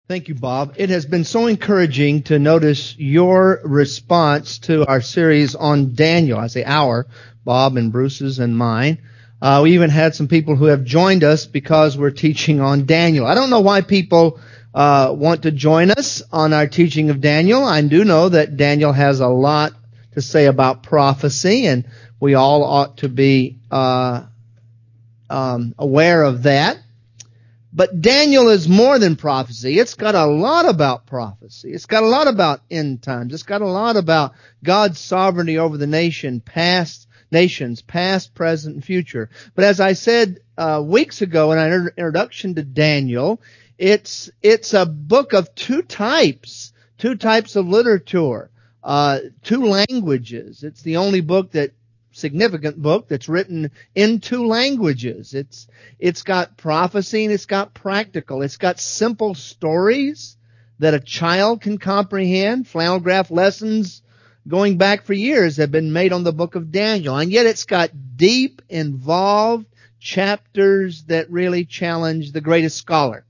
Thank you, Bob. It has been so encouraging to notice your response to our series on Daniel. I say our, Bob and Bruce's and mine. We even had some people who have joined us because we're teaching on Daniel. I don't know why people want to join us on our teaching of Daniel. I do know that Daniel has a lot to say about prophecy, and we all ought to be aware of that. But Daniel is more than prophecy. It's got a lot about prophecy. It's got a lot about end times. It's got a lot about God's sovereignty over the nations, past, present, and future. But as I said weeks ago in our introduction to Daniel, it's a book of two types of literature, two languages. It's the only significant book that's written in two languages. It's got prophecy and it's got practical. It's got simple stories that a child can comprehend. Flannel graph lessons going back for years have been made on the book of Daniel. And yet it's got deep, involved chapters that really challenge the greatest scholar.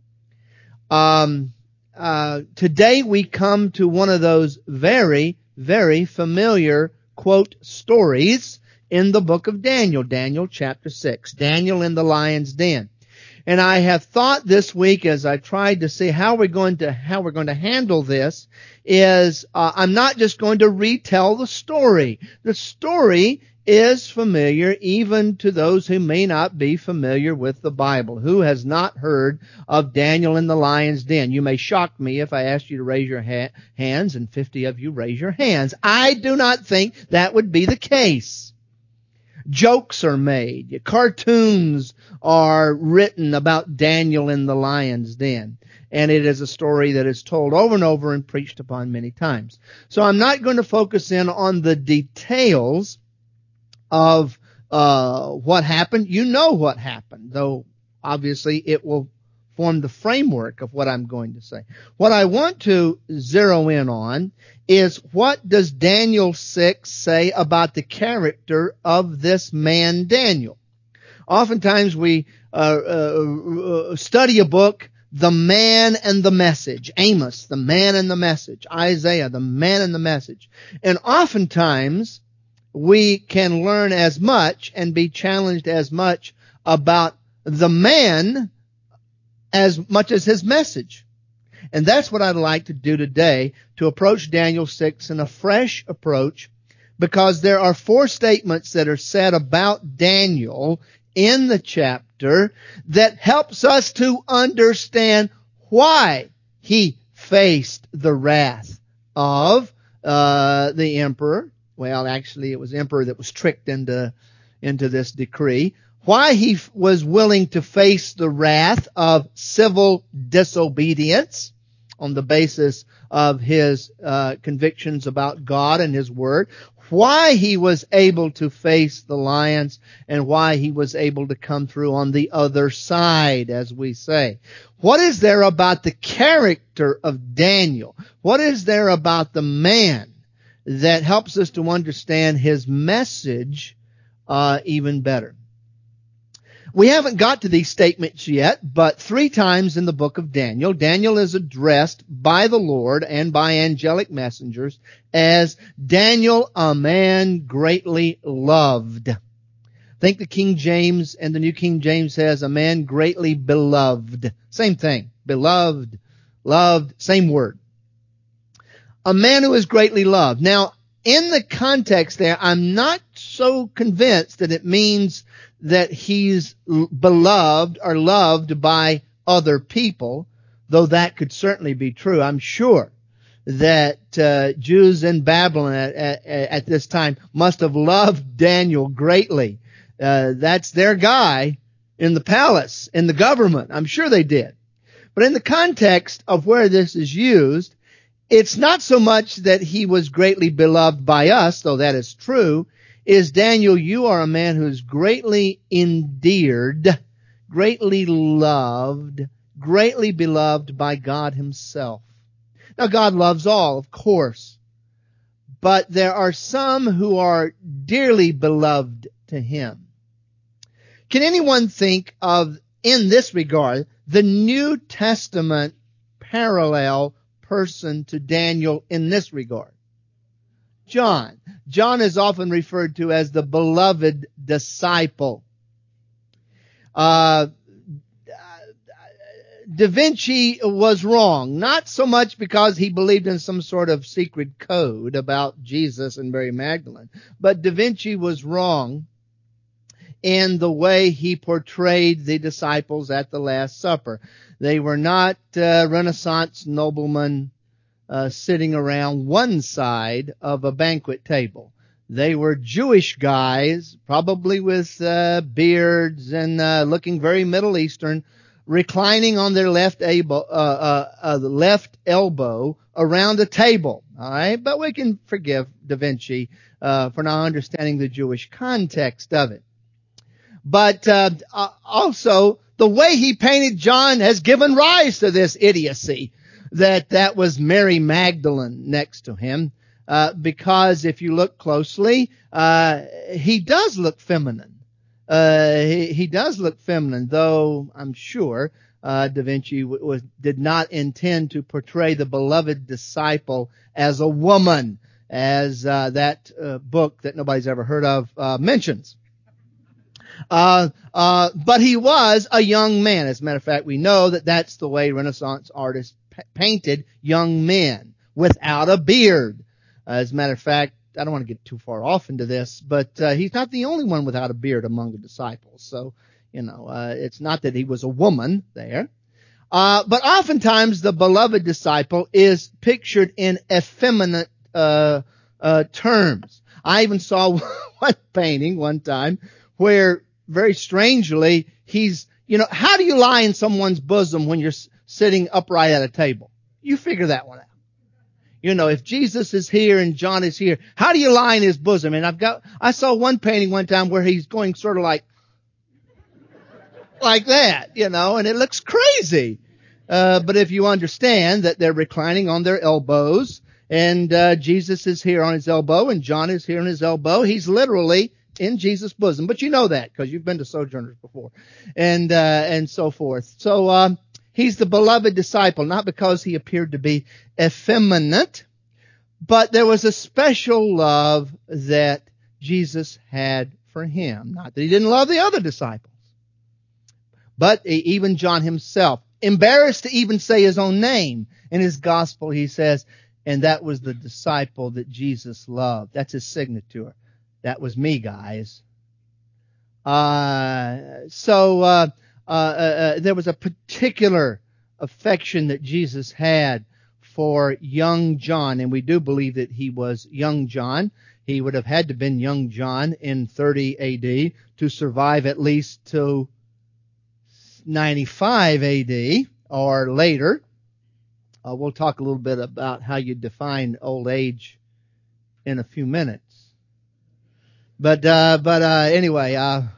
Today we come to one of those very, very familiar quote stories in the book of Daniel, Daniel chapter 6, Daniel in the lion's den. And I have thought this week as I tried to see how we're going to handle this is I'm not just going to retell the story. The story is familiar even to those who may not be familiar with the Bible. Who has not heard of Daniel in the lion's den? You may shock me if I ask you to raise your hands, and 50 of you raise your hands. I do not think that would be the case. Jokes are made. Cartoons are written about Daniel in the lion's den. And it is a story that is told over and over and preached upon many times. So I'm not going to focus in on the details of what happened. You know what happened, though obviously it will form the framework of what I'm going to say. What I want to zero in on is, what does Daniel 6 say about the character of this man Daniel? Oftentimes we study a book, the man and the message. Amos, the man and the message. Isaiah, the man and the message. And oftentimes we can learn as much and be challenged as much about the man as much as his message. And that's what I'd like to do today, to approach Daniel 6 in a fresh approach, because there are 4 statements that are said about Daniel in the chapter that helps us to understand why he faced the wrath of the emperor. Well, actually, it was emperor that was tricked into this decree. Why he was willing to face the wrath of civil disobedience on the basis of his convictions about God and His Word. Why he was able to face the lions, and why he was able to come through on the other side, as we say. What is there about the character of Daniel? What is there about the man that helps us to understand his message even better? We haven't got to these statements yet, but 3 times in the book of Daniel, Daniel is addressed by the Lord and by angelic messengers as Daniel, a man greatly loved. I think the King James and the New King James says a man greatly beloved. Same thing. Beloved, loved, same word. A man who is greatly loved. Now, in the context there, I'm not so convinced that it means that he's beloved or loved by other people, though that could certainly be true. I'm sure that Jews in Babylon at this time must have loved Daniel greatly. That's their guy in the palace, in the government. I'm sure they did. But in the context of where this is used, it's not so much that he was greatly beloved by us, though that is true. Is Daniel, you are a man who is greatly endeared, greatly loved, greatly beloved by God Himself. Now, God loves all, of course, but there are some who are dearly beloved to Him. Can anyone think of, in this regard, the New Testament parallel person to Daniel in this regard? John. John is often referred to as the beloved disciple. Da Vinci was wrong, not so much because he believed in some sort of secret code about Jesus and Mary Magdalene, but Da Vinci was wrong in the way he portrayed the disciples at the Last Supper. They were not Renaissance noblemen sitting around one side of a banquet table. They were Jewish guys, probably with beards and looking very Middle Eastern, reclining on their left elbow around a table. All right, but we can forgive Da Vinci for not understanding the Jewish context of it. But also, the way he painted John has given rise to this idiocy that was Mary Magdalene next to him. Because if you look closely, he does look feminine. He does look feminine, though I'm sure Da Vinci did not intend to portray the beloved disciple as a woman, as that book that nobody's ever heard of mentions. But he was a young man. As a matter of fact, we know that that's the way Renaissance artists painted young men, without a beard. As a matter of fact, I don't want to get too far off into this, but he's not the only one without a beard among the disciples. So, it's not that he was a woman there. But oftentimes the beloved disciple is pictured in effeminate terms. I even saw one painting one time where, very strangely, how do you lie in someone's bosom when you're sitting upright at a table? You figure that one out. If Jesus is here and John is here, how do you lie in his bosom? And I saw one painting one time where he's going sort of like that, and it looks crazy. But if you understand that they're reclining on their elbows, and Jesus is here on his elbow and John is here on his elbow, he's literally in Jesus' bosom. But you know that because you've been to Sojourners before, and so forth. So he's the beloved disciple, not because he appeared to be effeminate, but there was a special love that Jesus had for him. Not that he didn't love the other disciples, but even John himself, embarrassed to even say his own name in his gospel, he says, and that was the disciple that Jesus loved. That's his signature. That was me, guys. There was a particular affection that Jesus had for young John, and we do believe that he was young John. He would have had to have been young John in 30 A.D. to survive at least to 95 A.D. or later. We'll talk a little bit about how you define old age in a few minutes. But anyway,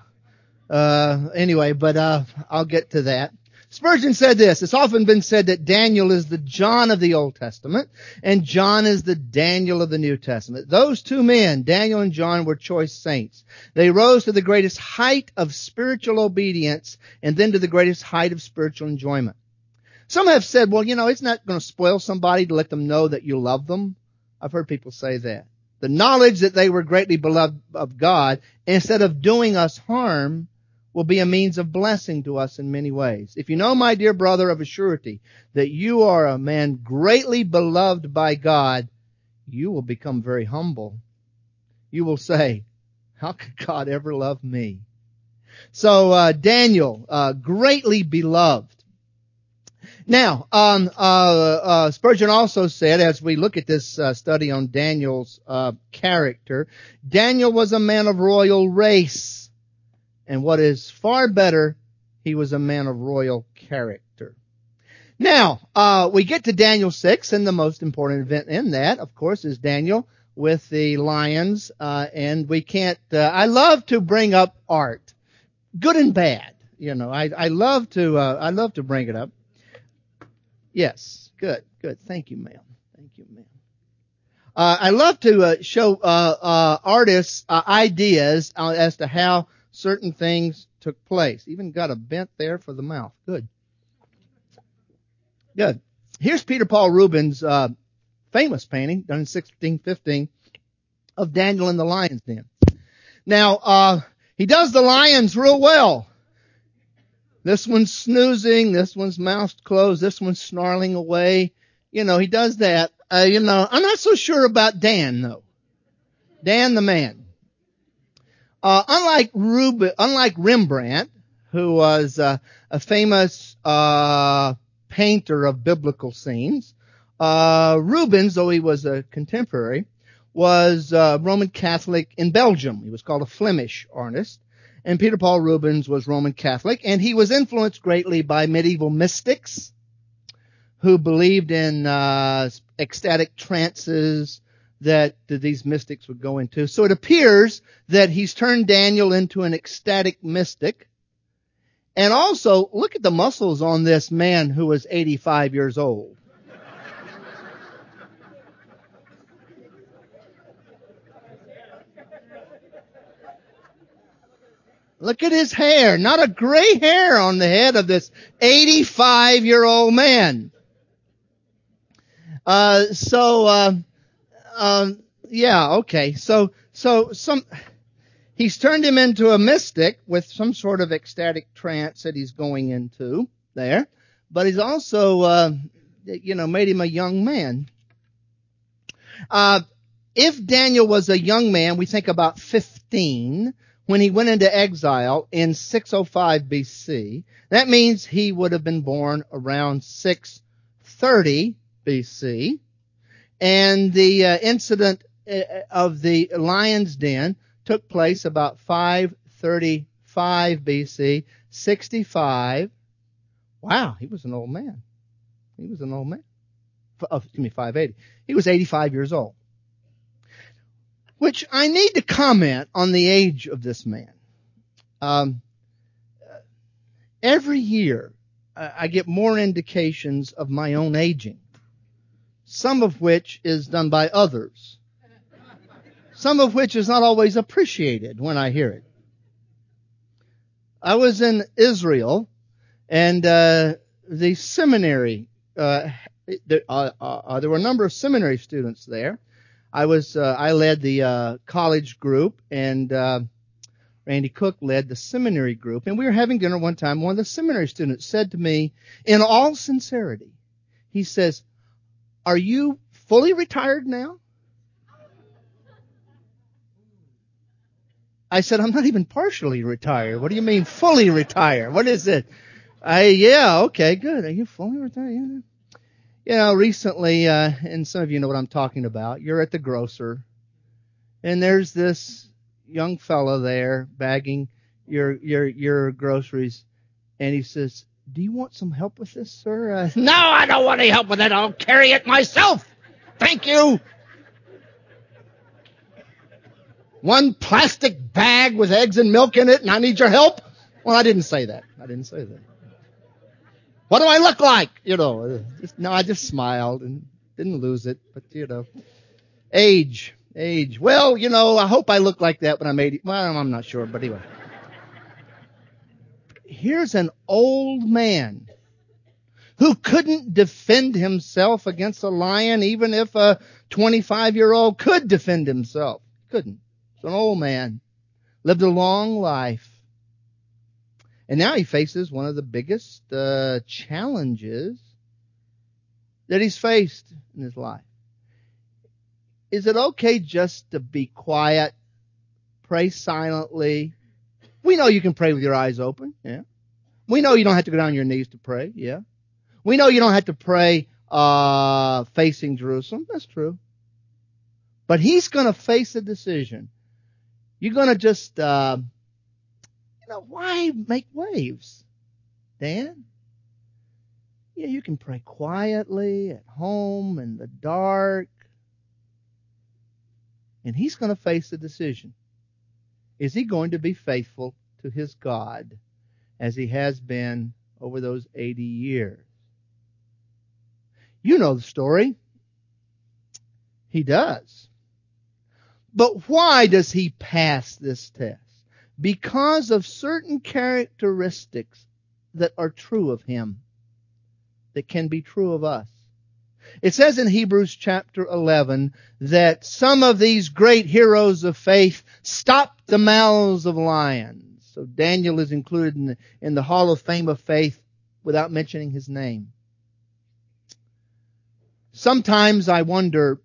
I'll get to that. Spurgeon said this: it's often been said that Daniel is the John of the Old Testament and John is the Daniel of the New Testament. Those two men, Daniel and John, were choice saints. They rose to the greatest height of spiritual obedience and then to the greatest height of spiritual enjoyment. Some have said, well, it's not going to spoil somebody to let them know that you love them. I've heard people say that. The knowledge that they were greatly beloved of God, instead of doing us harm, will be a means of blessing to us in many ways. If you know, my dear brother, of a surety that you are a man greatly beloved by God, you will become very humble. You will say, how could God ever love me? So Daniel, greatly beloved. Now, Spurgeon also said, as we look at this study on Daniel's character, Daniel was a man of royal race. And what is far better, he was a man of royal character. Now, we get to Daniel 6, and the most important event in that, of course, is Daniel with the lions. And we can't, I love to bring up art, good and bad. I love to bring it up. Yes, good. Thank you, ma'am. I love to show artists ideas as to how certain things took place. Even got a bent there for the mouth. Good. here's Peter Paul Rubens' famous painting done in 1615 of Daniel in the lion's den. Now, he does the lions real well. This one's snoozing, this one's mouth closed, this one's snarling away. You know, he does that. I'm not so sure about Dan, though. Dan the man. Unlike Rembrandt, who was a famous painter of biblical scenes, Rubens, though he was a contemporary, was Roman Catholic in Belgium. He was called a Flemish artist. And Peter Paul Rubens was Roman Catholic, and he was influenced greatly by medieval mystics who believed in ecstatic trances that these mystics would go into. So it appears that he's turned Daniel into an ecstatic mystic. And also, look at the muscles on this man who was 85 years old. Look at his hair. Not a gray hair on the head of this 85-year-old man. He's turned him into a mystic with some sort of ecstatic trance that he's going into there. But he's also, made him a young man. If Daniel was a young man, we think about 15, when he went into exile in 605 BC. That means he would have been born around 630 BC. And the incident of the lion's den took place about 535 BC, 65. Wow, he was an old man. 580. He was 85 years old. Which I need to comment on the age of this man. Every year, I get more indications of my own aging, some of which is done by others, some of which is not always appreciated when I hear it. I was in Israel, and the seminary, there were a number of seminary students there. I led the college group, and Randy Cook led the seminary group. And we were having dinner one time. One of the seminary students said to me, in all sincerity, he says, "Are you fully retired now?" I said, "I'm not even partially retired. What do you mean fully retired? What is it?" Yeah, okay, good. Are you fully retired? Yeah. You know, recently, and some of you know what I'm talking about, you're at the grocer, and there's this young fellow there bagging your groceries, and he says, "Do you want some help with this, sir?" "No, I don't want any help with it. I'll carry it myself. Thank you." One plastic bag with eggs and milk in it, and I need your help? Well, I didn't say that. What do I look like? I just smiled and didn't lose it. But, age. Well, I hope I look like that when I'm 80. Well, I'm not sure, but anyway. Here's an old man who couldn't defend himself against a lion, even if a 25-year-old could defend himself. Couldn't. So an old man lived a long life. And now he faces one of the biggest challenges that he's faced in his life. Is it okay just to be quiet, pray silently? We know you can pray with your eyes open, yeah. We know you don't have to go down on your knees to pray, yeah. We know you don't have to pray facing Jerusalem, that's true. But he's going to face a decision. You're going to just... why make waves, Dan? Yeah, you can pray quietly at home in the dark. And he's going to face the decision. Is he going to be faithful to his God as he has been over those 80 years? You know the story. He does. But why does he pass this test? Because of certain characteristics that are true of him, that can be true of us. It says in Hebrews chapter 11 that some of these great heroes of faith stopped the mouths of lions. So Daniel is included in the Hall of Fame of Faith without mentioning his name. Sometimes I wonder,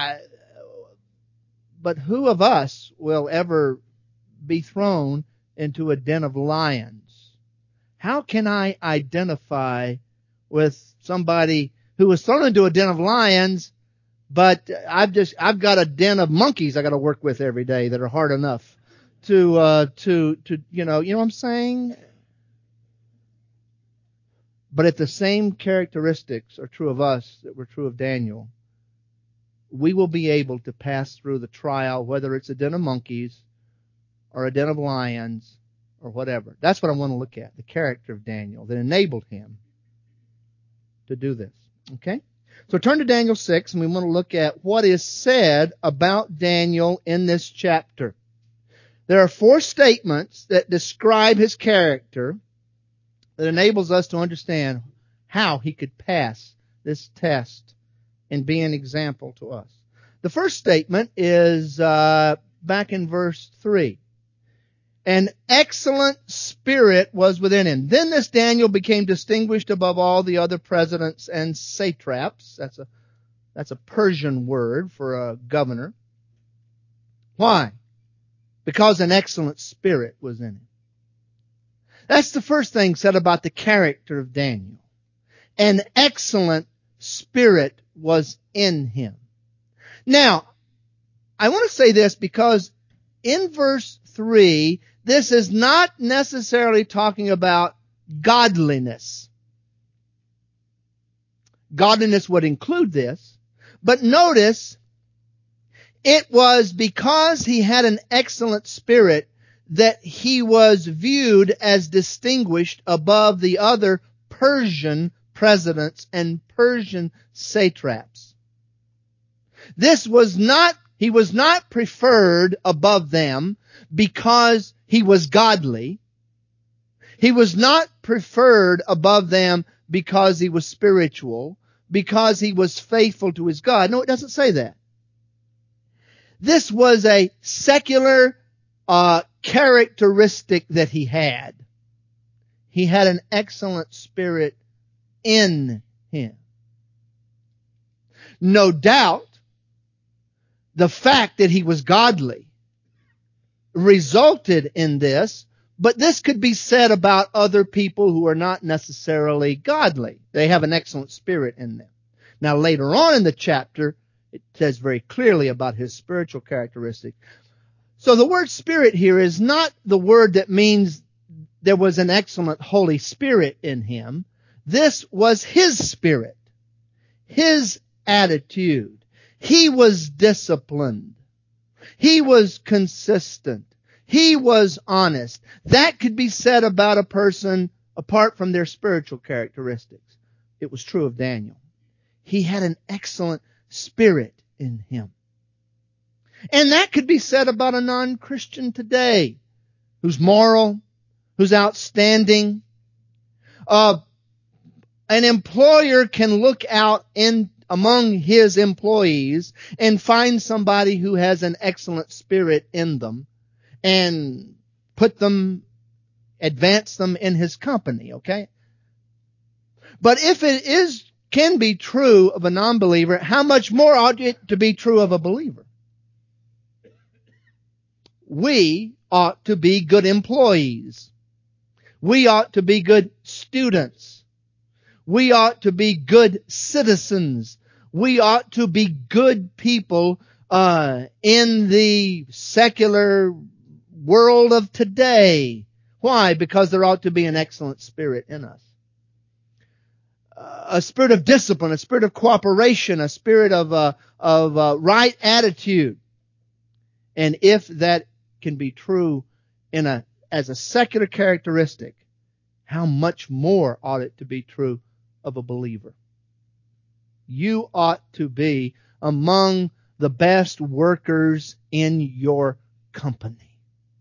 but who of us will ever be thrown into a den of lions? How can I identify with somebody who was thrown into a den of lions, but I've got a den of monkeys I got to work with every day that are hard enough to you know what I'm saying? But if the same characteristics are true of us that were true of Daniel, we will be able to pass through the trial, whether it's a den of monkeys or a den of lions or whatever. That's what I want to look at, the character of Daniel that enabled him to do this. Okay? So turn to Daniel 6, and we want to look at what is said about Daniel in this chapter. There are 4 statements that describe his character that enables us to understand how he could pass this test and be an example to us. The first statement is back in verse 3. An excellent spirit was within him. Then this Daniel became distinguished above all the other presidents and satraps. That's a Persian word for a governor. Why? Because an excellent spirit was in him. That's the first thing said about the character of Daniel. An excellent spirit was in him. Now, I want to say this because in verse 3, this is not necessarily talking about godliness. Godliness would include this, but notice it was because he had an excellent spirit that he was viewed as distinguished above the other Persian presidents and Persian satraps. He was not preferred above them because he was godly. He was not preferred above them because he was spiritual, because he was faithful to his God. No, it doesn't say that. This was a secular characteristic that he had. He had an excellent spirit in him. No doubt, the fact that he was godly resulted in this, but this could be said about other people who are not necessarily godly. They have an excellent spirit in them. Now later on in the chapter, it says very clearly about his spiritual characteristic. So the word spirit here is not the word that means there was an excellent Holy Spirit in him. This was his spirit, his attitude. He was disciplined. He was consistent. He was honest. That could be said about a person apart from their spiritual characteristics. It was true of Daniel. He had an excellent spirit in him. And that could be said about a non-Christian today who's moral, who's outstanding. An employer can look out among his employees and find somebody who has an excellent spirit in them and advance them in his company, okay? But if it can be true of a non-believer, how much more ought it to be true of a believer? We ought to be good employees. We ought to be good students. We ought to be good citizens. We ought to be good people in the secular world of today. Why? Because there ought to be an excellent spirit in us. A spirit of discipline, a spirit of cooperation, a spirit of right attitude. And if that can be true as a secular characteristic, how much more ought it to be true of a believer? You ought to be among the best workers in your company.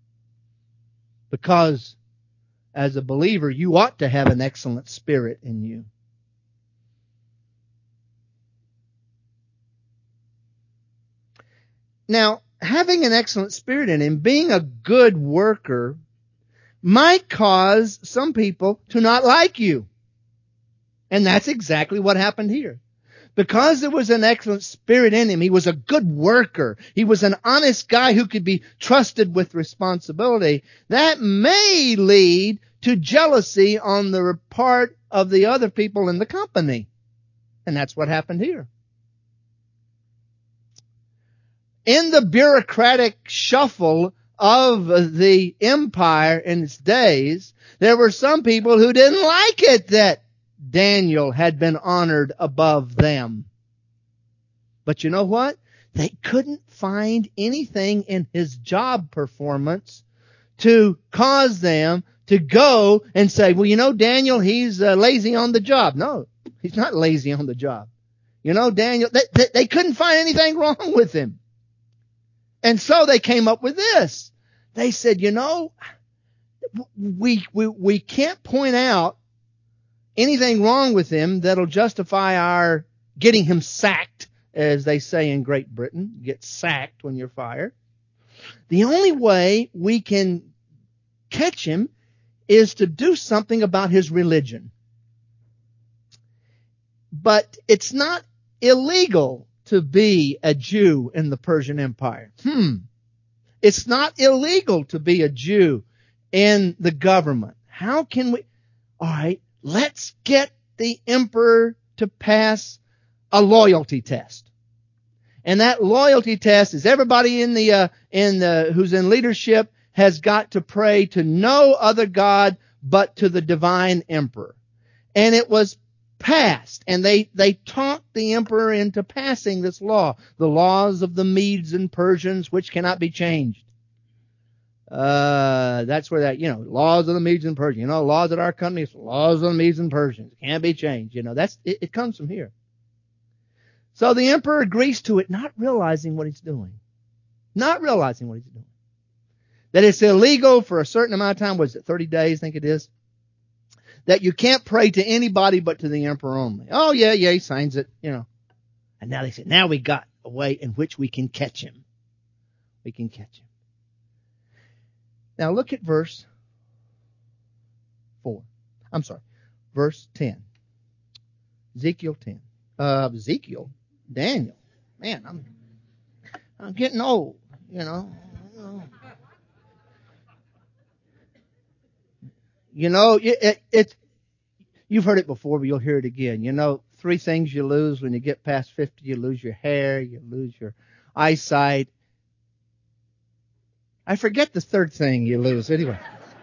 Because as a believer, you ought to have an excellent spirit in you. Now, having an excellent spirit in him, being a good worker, might cause some people to not like you. And that's exactly what happened here. Because there was an excellent spirit in him, he was a good worker, he was an honest guy who could be trusted with responsibility, that may lead to jealousy on the part of the other people in the company. And that's what happened here. In the bureaucratic shuffle of the empire in its days, there were some people who didn't like it that Daniel had been honored above them. But you know what? They couldn't find anything in his job performance to cause them to go and say, well, you know, Daniel, he's lazy on the job. No, he's not lazy on the job. You know, Daniel, they couldn't find anything wrong with him. And so they came up with this. They said, you know, we can't point out anything wrong with him that'll justify our getting him sacked, as they say in Great Britain. You get sacked when you're fired. The only way we can catch him is to do something about his religion. But it's not illegal to be a Jew in the Persian Empire. It's not illegal to be a Jew in the government. How can we? All right, let's get the emperor to pass a loyalty test. And that loyalty test is everybody who's in leadership has got to pray to no other god but to the divine emperor. And it was passed, and they talked the emperor into passing this law, the laws of the Medes and Persians, which cannot be changed. That's where that, laws of the Medes and Persians, laws of our country, laws of the Medes and Persians, can't be changed. It comes from here. So the emperor agrees to it, not realizing what he's doing. Not realizing what he's doing. That it's illegal for a certain amount of time, was it 30 days, I think it is? That you can't pray to anybody but to the emperor only. Oh, yeah, he signs it, And now they say, now we got a way in which we can catch him. We can catch him. Now look at verse 4. I'm sorry, verse 10. Ezekiel 10. Daniel. Man, I'm getting old, you've heard it before, but you'll hear it again. 3 things you lose when you get past 50. You lose your hair, you lose your eyesight. I forget the third thing you lose. Anyway,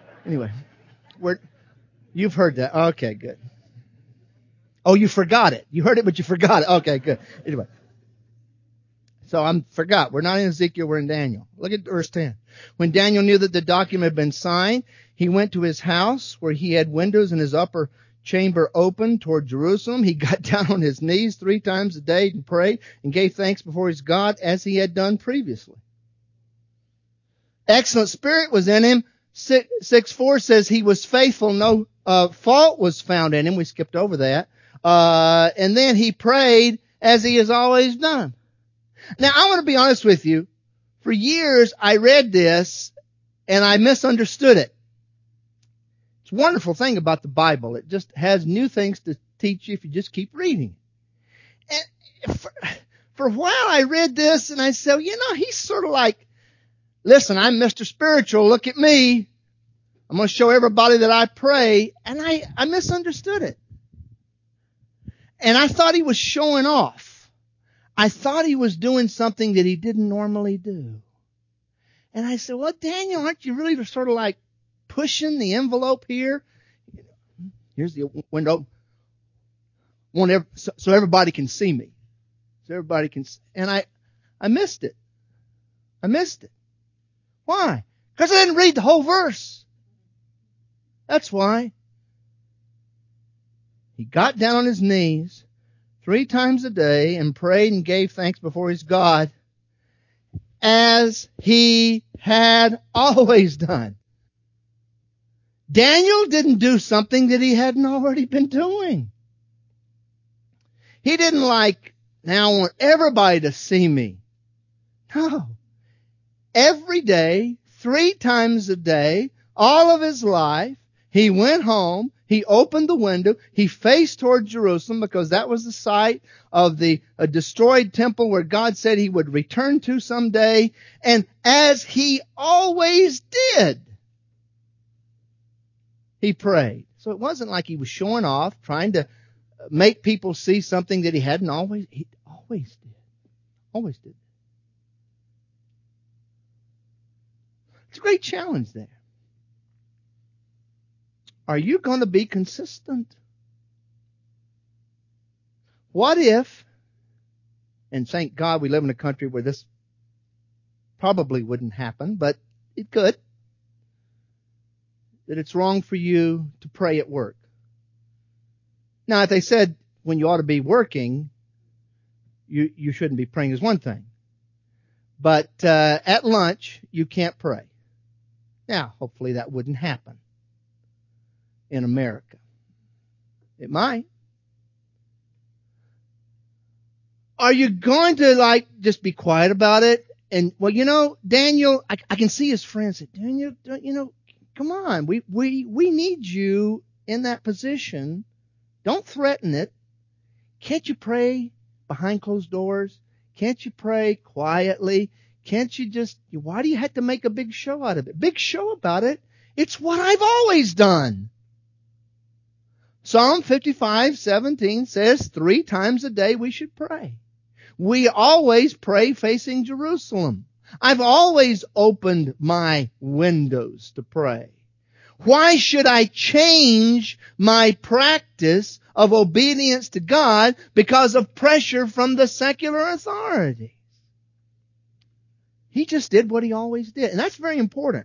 you've heard that. Okay, good. Oh, you forgot it. You heard it, but you forgot it. Okay, good. Anyway. So forgot. We're not in Ezekiel, we're in Daniel. Look at verse 10. When Daniel knew that the document had been signed, he went to his house where he had windows in his upper chamber open toward Jerusalem. He got down on his knees 3 times a day and prayed and gave thanks before his God as he had done previously. Excellent spirit was in him. 6:4 says he was faithful. No fault was found in him. We skipped over that. And then he prayed as he has always done. Now, I want to be honest with you. For years, I read this and I misunderstood it. It's a wonderful thing about the Bible. It just has new things to teach you if you just keep reading. And for a while, I read this and I said, he's sort of like, listen, I'm Mr. Spiritual. Look at me. I'm going to show everybody that I pray. And I misunderstood it. And I thought he was showing off. I thought he was doing something that he didn't normally do. And I said, well, Daniel, aren't you really sort of like pushing the envelope here? Here's the window. So everybody can see me. So everybody can see. And I missed it. I missed it. Why? Because I didn't read the whole verse. That's why. He got down on his knees 3 times a day and prayed and gave thanks before his God as he had always done. Daniel didn't do something that he hadn't already been doing. He didn't now want everybody to see me. No. every day, 3 times a day, all of his life. He went home. He opened the window. He faced toward Jerusalem because that was the site of the destroyed temple where God said he would return to someday. And as he always did, he prayed. So it wasn't like he was showing off, trying to make people see something that he always did. Always did. It's a great challenge there. Are you going to be consistent? What if, and thank God we live in a country where this probably wouldn't happen, but it could, that it's wrong for you to pray at work. Now, if they said when you ought to be working, you shouldn't be praying is one thing. But at lunch, you can't pray. Now, hopefully that wouldn't happen in America. It might. Are you going to just be quiet about it? And Daniel, I can see his friends say, Daniel, come on, we need you in that position. Don't threaten it. Can't you pray behind closed doors? Can't you pray quietly? Can't you why do you have to make a big show out of it? Big show about it. It's what I've always done. Psalm 55:17 says 3 times a day we should pray. We always pray facing Jerusalem. I've always opened my windows to pray. Why should I change my practice of obedience to God because of pressure from the secular authorities? He just did what he always did. And that's very important.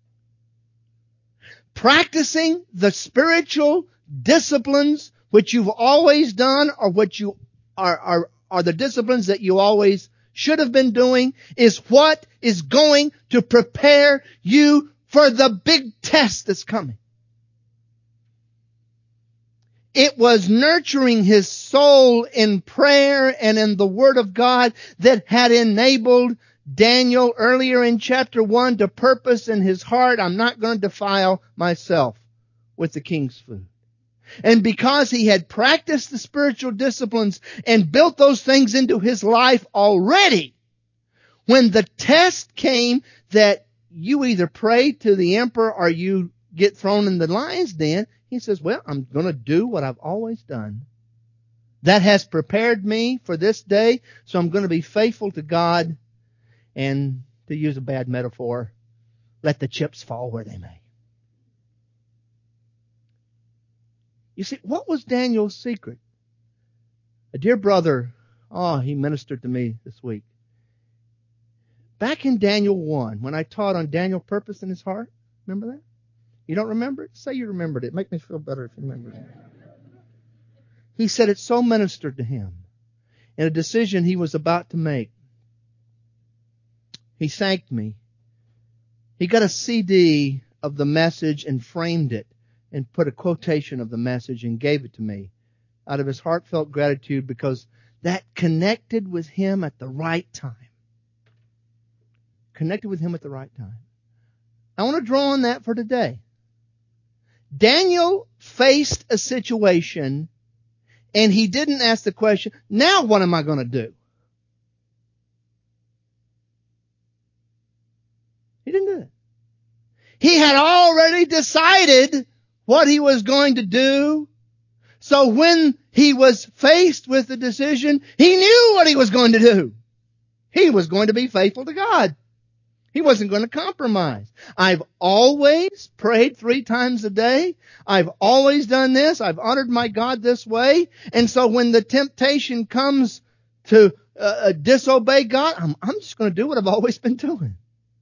Practicing the spiritual disciplines which you've always done or which you are the disciplines that you always should have been doing is what is going to prepare you for the big test that's coming. It was nurturing his soul in prayer and in the Word of God that had enabled Daniel earlier in chapter 1 to purpose in his heart, I'm not going to defile myself with the king's food. And because he had practiced the spiritual disciplines and built those things into his life already, when the test came that you either pray to the emperor or you get thrown in the lion's den, he says, well, I'm going to do what I've always done. That has prepared me for this day, so I'm going to be faithful to God and, to use a bad metaphor, let the chips fall where they may. You see, what was Daniel's secret? A dear brother, he ministered to me this week. Back in Daniel 1, when I taught on Daniel purpose in his heart, remember that? You don't remember it? Say you remembered it. Make me feel better if you remember it. He said it so ministered to him in a decision he was about to make. He thanked me. He got a CD of the message and framed it and put a quotation of the message and gave it to me out of his heartfelt gratitude because that connected with him at the right time. Connected with him at the right time. I want to draw on that for today. Daniel faced a situation and he didn't ask the question, now what am I going to do? He didn't do it. He had already decided what he was going to do. So when he was faced with the decision, he knew what he was going to do. He was going to be faithful to God. He wasn't going to compromise. I've always prayed 3 times a day. I've always done this. I've honored my God this way. And so when the temptation comes to disobey God, I'm just going to do what I've always been doing.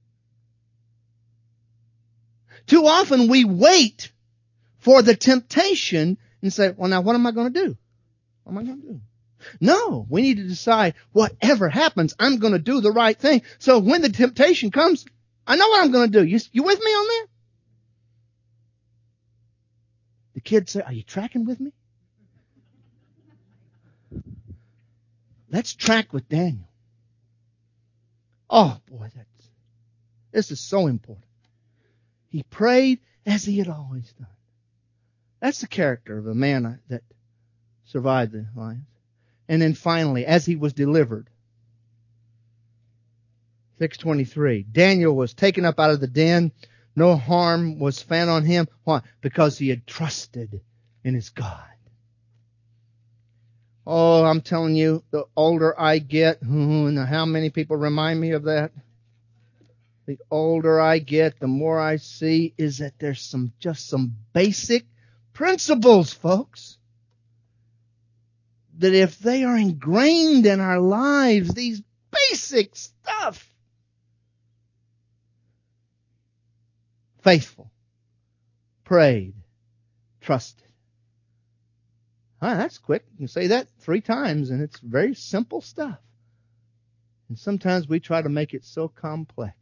Too often we wait for the temptation and say, well, now what am I going to do? What am I going to do? No, we need to decide whatever happens, I'm going to do the right thing. So when the temptation comes, I know what I'm going to do. You with me on that? The kids say, are you tracking with me? Let's track with Daniel. Oh, boy, This is so important. He prayed as he had always done. That's the character of a man that survived the lions. And then finally, as he was delivered, 6:23, Daniel was taken up out of the den. No harm was found on him. Why? Because he had trusted in his God. Oh, I'm telling you, the older I get, and how many people remind me of that? The older I get, the more I see is that there's just some basic principles, folks, that if they are ingrained in our lives, these basic stuff, faithful, prayed, trusted. That's quick. You can say that 3 times and it's very simple stuff. And sometimes we try to make it so complex.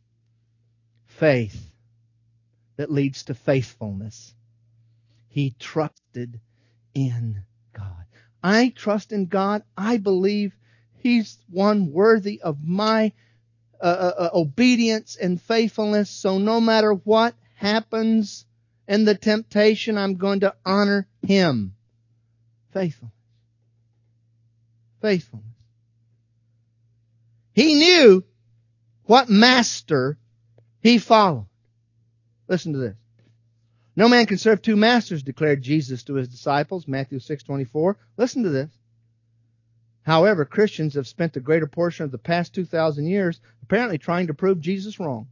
Faith that leads to faithfulness. He trusted in God. I trust in God. I believe He's one worthy of my obedience and faithfulness. So no matter what happens in the temptation, I'm going to honor Him. Faithfulness. Faithfulness. He knew what master he followed. Listen to this. No man can serve 2 masters, declared Jesus to His disciples, Matthew 6:24. Listen to this. However, Christians have spent the greater portion of the past 2,000 years apparently trying to prove Jesus wrong.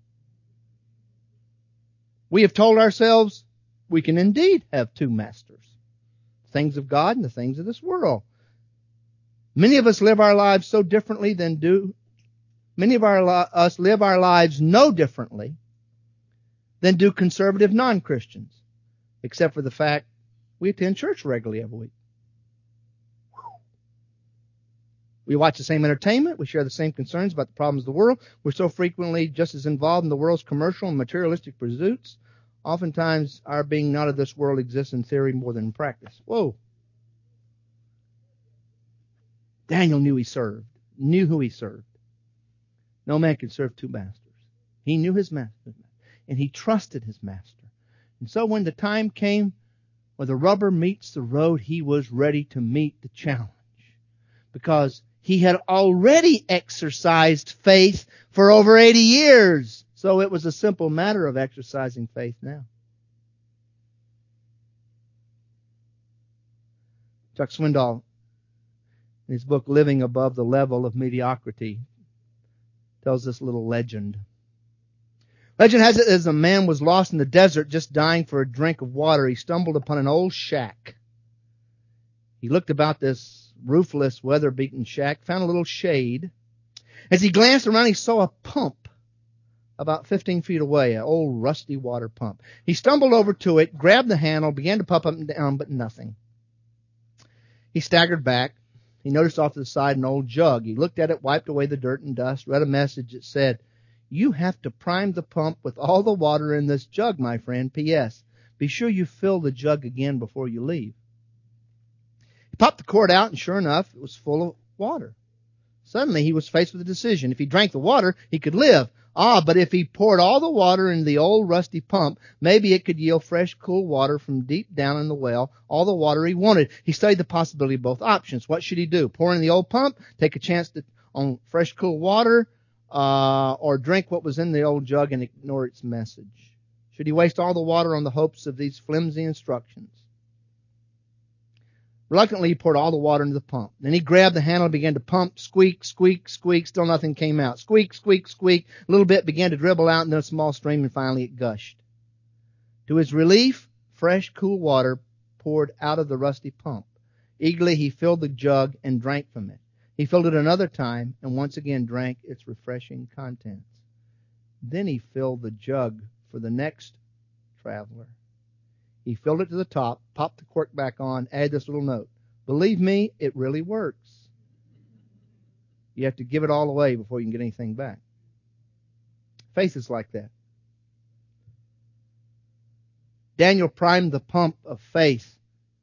We have told ourselves we can indeed have 2 masters. Things of God and the things of this world. Many of us live our lives so differently us live our lives no differently than do conservative non-Christians, except for the fact we attend church regularly every week. We watch the same entertainment. We share the same concerns about the problems of the world. We're so frequently just as involved in the world's commercial and materialistic pursuits. Oftentimes, our being not of this world exists in theory more than in practice. Whoa. Daniel knew who he served. No man can serve 2 masters. He knew his master, and he trusted his master. And so when the time came where the rubber meets the road, he was ready to meet the challenge. Because he had already exercised faith for over 80 years. So it was a simple matter of exercising faith now. Chuck Swindoll, in his book Living Above the Level of Mediocrity, tells this little legend. Legend has it as a man was lost in the desert just dying for a drink of water. He stumbled upon an old shack. He looked about this roofless, weather-beaten shack, found a little shade. As he glanced around, he saw a pump about 15 feet away, an old rusty water pump. He stumbled over to it, grabbed the handle, began to pump up and down, but nothing. He staggered back. He noticed off to the side an old jug. He looked at it, wiped away the dirt and dust, read a message that said, "You have to prime the pump with all the water in this jug, my friend. P.S. Be sure you fill the jug again before you leave." He popped the cord out, and sure enough, it was full of water. Suddenly, he was faced with a decision. If he drank the water, he could live. But if he poured all the water into the old rusty pump, maybe it could yield fresh, cool water from deep down in the well, all the water he wanted. He studied the possibility of both options. What should he do? Pour in the old pump, take a chance on fresh, cool water, or drink what was in the old jug and ignore its message? Should he waste all the water on the hopes of these flimsy instructions? Reluctantly, he poured all the water into the pump. Then he grabbed the handle and began to pump. Squeak, squeak, squeak. Still nothing came out. Squeak, squeak, squeak. A little bit began to dribble out into a small stream, and finally it gushed. To his relief, fresh, cool water poured out of the rusty pump. Eagerly, he filled the jug and drank from it. He filled it another time and once again drank its refreshing contents. Then he filled the jug for the next traveler. He filled it to the top, popped the cork back on, added this little note. Believe me, it really works. You have to give it all away before you can get anything back. Faith is like that. Daniel primed the pump of faith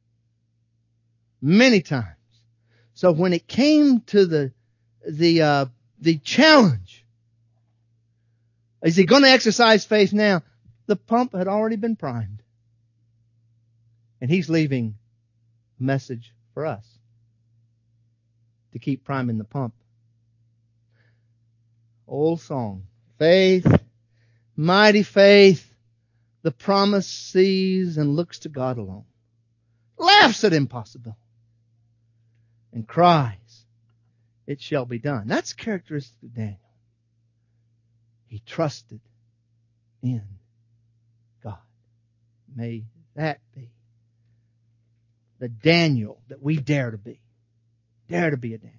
many times. So when it came to the challenge, Is he going to exercise faith now? The pump had already been primed. And he's leaving a message for us to keep priming the pump. Old song. Faith, mighty faith, the promise sees and looks to God alone. Laughs at impossibility. And cries, it shall be done. That's characteristic of Daniel. He trusted in God. May that be the Daniel that we dare to be. Dare to be a Daniel.